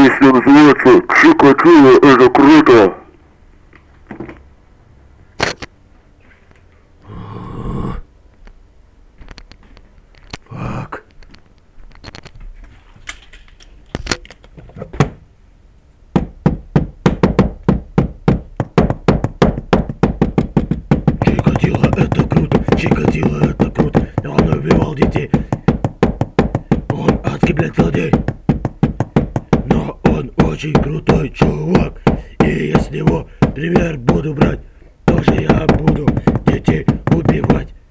Песня называется «Чикатило, это круто». Фак. Чикатило это круто, Чикатило это круто. Он убивал детей. Он адский, блядь, злодей. Но он очень крутой чувак. И я с него пример буду брать.